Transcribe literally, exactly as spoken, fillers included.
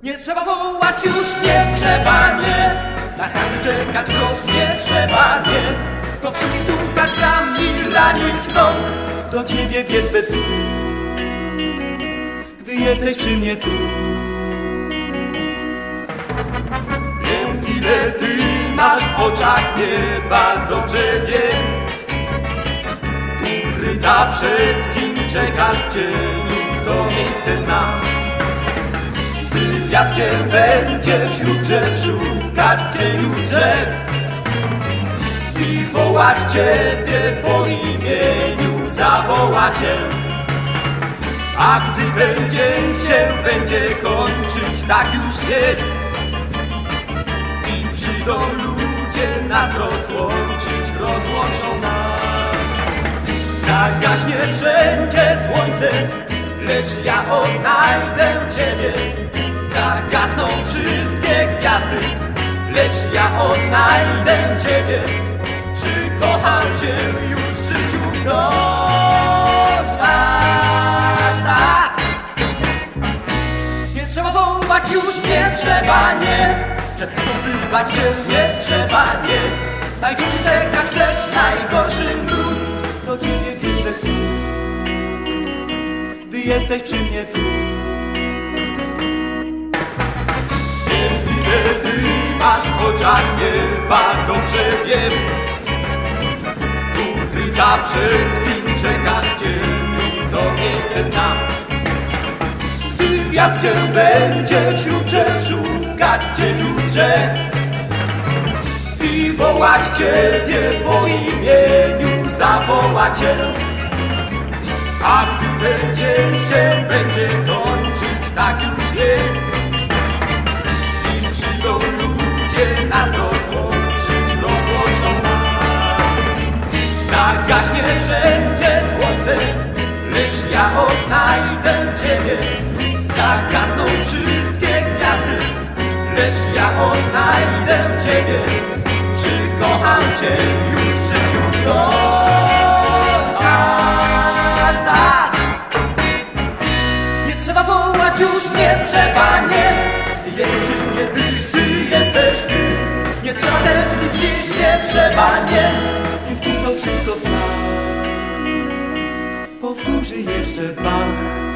Nie trzeba wołać już, nie trzeba, nie. Na każdy czekać go, nie trzeba, nie. To wszystkich stukać tam i ranić rąk. Do ciebie biec bez tchu, gdy jesteś przy mnie tu. Wiem, ile ty masz w oczach, nieba dobrze wiem. Ukryta przed kim czekasz w cieniu, to miejsce znam. Wiatr cię będzie wśród drzew szukać w cieniu drzew i wołać ciebie po imieniu, zawoła cię. A gdy będzie się będzie kończyć, tak już jest, i przyjdą ludzie nas rozłączyć, rozłączą nas. Zagaśnie wszędzie słońce, lecz ja odnajdę ciebie. Zagasną wszystkie gwiazdy, lecz ja odnajdę ciebie. Czy kocham cię już w życiu ktoś aż tak? Nie trzeba wołać już, nie trzeba, nie. Przepraszam, wzywać cię, nie trzeba, nie. Największy czekać też najgorszy mróz. Do ciebie pić bez tchu, gdy jesteś przy mnie tu. Masz w oczach nieba, dobrze wiem. Ukryta przed kim czekasz w cieniu, to miejsce znam. Gdy wiatr cię będzie wśród drzew szukać w cieniu drzew i wołać ciebie po imieniu, zawoła cię. A gdy będzie się będzie kończyć, tak już jest, ludzie nas rozłączyć, rozłączą nas. Zagaśnie wszędzie słońce, lecz ja odnajdę ciebie. Zagasną wszystkie gwiazdy, lecz ja odnajdę ciebie. Czy kocham cię już w życiu ktoś aż tak? Nie trzeba wołać już, nie trzeba, nie. Wiem, czy nie ty. Jesteś ty, nie trzeba tęsknić dziś, nie trzeba, nie. Niech ci to wszystko zna, powtórzy jeszcze Bach.